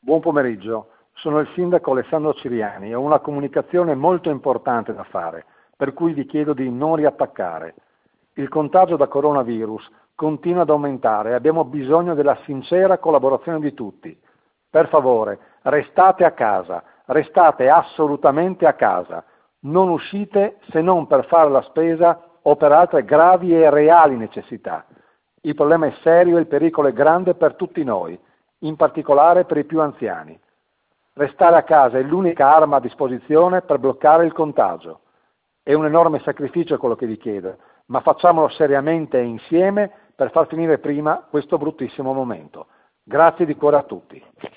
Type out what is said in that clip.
Buon pomeriggio, sono il sindaco Alessandro Ciriani e ho una comunicazione molto importante da fare, per cui vi chiedo di non riattaccare. Il contagio da coronavirus continua ad aumentare e abbiamo bisogno della sincera collaborazione di tutti. Per favore, restate a casa, restate assolutamente a casa. Non uscite se non per fare la spesa o per altre gravi e reali necessità. Il problema è serio e il pericolo è grande per tutti noi, in particolare per i più anziani. Restare a casa è l'unica arma a disposizione per bloccare il contagio. È un enorme sacrificio quello che vi chiedo, ma facciamolo seriamente e insieme per far finire prima questo bruttissimo momento. Grazie di cuore a tutti.